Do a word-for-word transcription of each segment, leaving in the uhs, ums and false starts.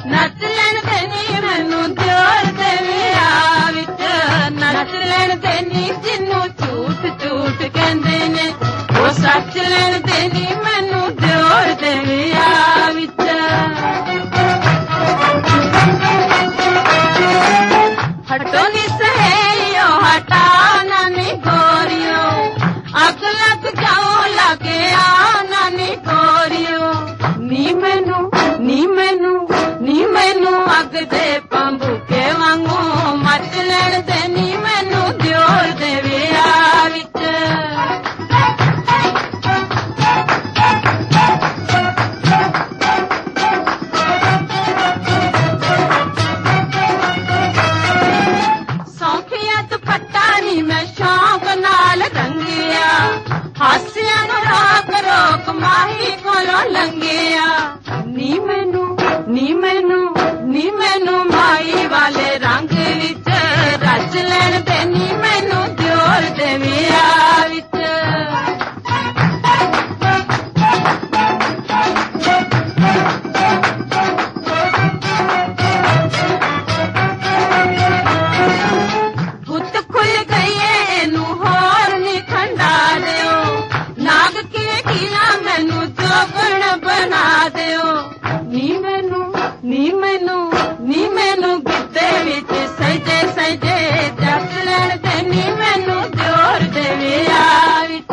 ਨੱਚ ਲੈਣ ਦੇ ਨੀ ਮੈਨੂੰ ਦਿਓਰ ਦੇ ਵਿਆਹ ਵਿੱਚ, ਨੱਚ ਲੈਣ ਦੇ ਨੀ ਜਿਹਨੂੰ ਝੂਠ ਝੂਠ ਕਹਿੰਦੇ ਨੇ, ਉਹ ਸੱਚ ਲੈਣ ਦੇ ਨੀ ਮੈਨੂੰ ਦਿਓਰ ਦੇ ਵਿਆਹ ਵਿੱਚ। ਹਟੋ ਨੀ ਸਹੇਲਿਓ ਹਟਾਓ ਨਾ ਨੀ ਗੋਰੀਓ, ਅੱਗ ਲੱਗ ਜਾਓ ਲਾਗੇ ਆਓ ਨਾ ਨੀ ਗੋਰੀਓ, ਨੀ ਮੈਨੂੰ ਨੀ ਮੈਨੂੰ ਨੀ ਮੈਨੂੰ ਅੱਗ ਦੇ ਪੰਬੂਕੇ ਵਾਂਗੂ ਮੱਚ ਲੈਣ ਦੇ ਨੀ ਮੈਨੂੰ ਦਿਓਰ ਦੇ ਵਿਆਹ ਵਿੱਚ। ਸੌਖੀਆ ਦੁਪੱਟਾ ਨੀ ਮੈਂ ਸ਼ੌਂਕ ਨਾਲ ਰੰਗਿਆ, ਹਾਸਿਆਂ ਨੂੰ ਰੋਕ ਰੋਕ ਮਾਹੀ ਕੋਲੋਂ ਲੰਘਿਆ, ਨੀ ਮੈਨੂੰ ਨੀ ਮੈਨੂੰ ਨੀ ਮੈਨੂੰ ਮਾਈ ਵਾਲੇ ਰੰਗ ਵਿੱਚ ਰਚ ਲੈਣ ਦੇ ਨੀ ਮੈਨੂੰ ਦਿਓਰ ਦੇ ਵਿਆਹ ਵਿੱਚ। ਗੁੱਤ ਖੁੱਲ ਗਈ ਇਹਨੂੰ ਹੋਰ ਨੀ ਖੰਡਾ ਦਿਓ, ਨਾਗ ਕਿਵੇਂ ਕੀਲਾ ਮੈਨੂੰ ਜੋਗਣ ਬਣਾ ਦਿਓ, ਨੀ ਮੈਨੂੰ ਨੀ ਮੈਨੂੰ ਨੀ ਮੈਨੂੰ ਗਿੱਧੇ ਵਿੱਚ ਸਜੇ ਸਜੇ ਜੱਟ ਲੈਣ ਦੇ ਨੀ ਮੈਨੂੰ ਦਿਓਰ ਦੇ ਵਿਆਹ ਵਿੱਚ।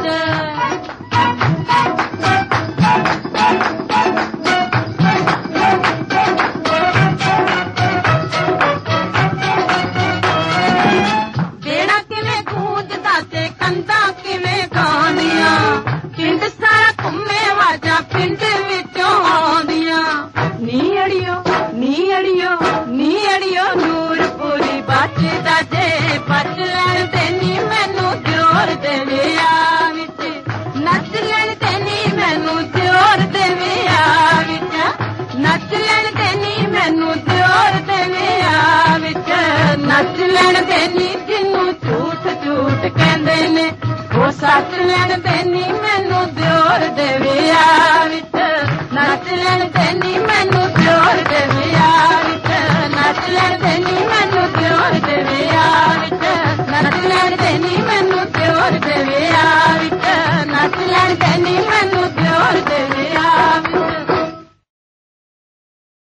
ਤੇ ਕੰਧਾਂ ਕਿਵੇਂ ਗਾਉਂਦੀਆਂ, ਪਿੰਡ ਸਾਰਾ ਘੁੰਮੇ ਵਾਜਾਂ ਪਿੰਡ ਵਿੱਚੋਂ ਆਉਂਦੀਆਂ, ਨੀ ਅੜੀਓ ਨੀ ਅੜੀਓ ਨੀ ਅੜੀਓ ਨੂਰਪੁਰੀ ਬਚਦਾ ਜੇ ਬਚ ਲੈਣ ਦੇ ਨੀ ਮੈਨੂੰ ਦਿਓਰ ਦੇ ਵਿਆਹ ਵਿੱਚ, ਨੱਚ ਲੈਣ ਦੇ ਨੀ ਮੈਨੂੰ ਦਿਓਰ ਦੇ ਵਿਆਹ ਵਿੱਚ, ਨੱਚ ਲੈਣ ਦੇ ਨੀ ਮੈਨੂੰ ਦਿਓਰ ਦੇ ਵਿਆਹ ਵਿੱਚ, ਨੱਚ ਲੈਣ ਦੇ ਨੀ ਜਿਹਨੂੰ ਝੂਠ ਝੂਠ ਕਹਿੰਦੇ ਨੇ, ਉਹ ਸੱਚ ਲੈਣ ਦੇ ਨੀ ਮੈਨੂੰ ਦਿਓਰ ਦੇ ਵਿਆਹ ਵਿੱਚ, ਨੱਚ ਲੈਣ ਦੇ ਨੀ ਮੈਨੂੰ ਦਿਓਰ ਦੇ ਵਿਆਹ।